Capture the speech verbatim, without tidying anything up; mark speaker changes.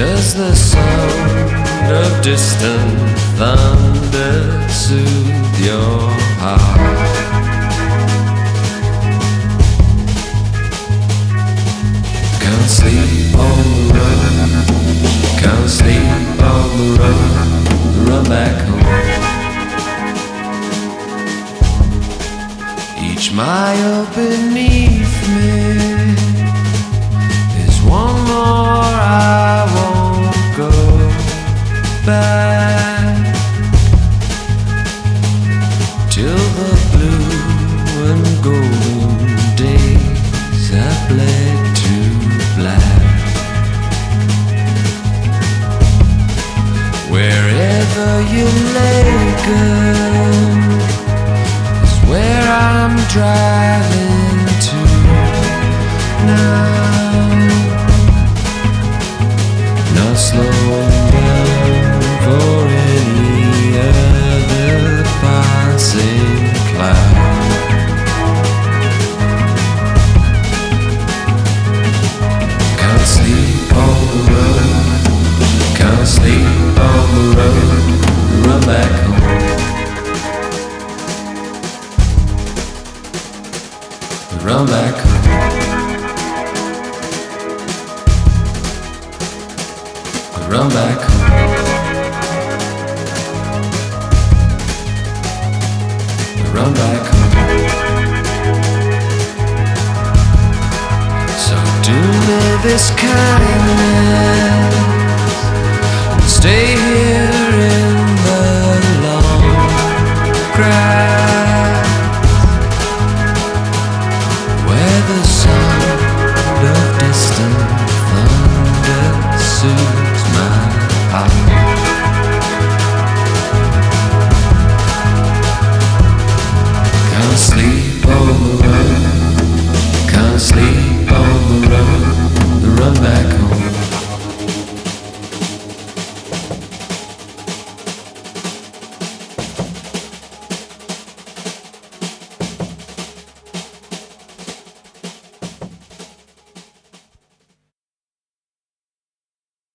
Speaker 1: Does the sound of distant thunder soothe your heart? Can't sleep on the run, can't sleep on the run, run back home. Each mile beneath me is one more I won't go back, till the blue and golden days have bled to black. Wherever you lay, girl, is where I'm driving to now. Not slowing down for any other passing cloud. Can't sleep on the road, can't sleep on the road, run back home. Run back home. Run back home. Run back home. So do me this kindness and stay here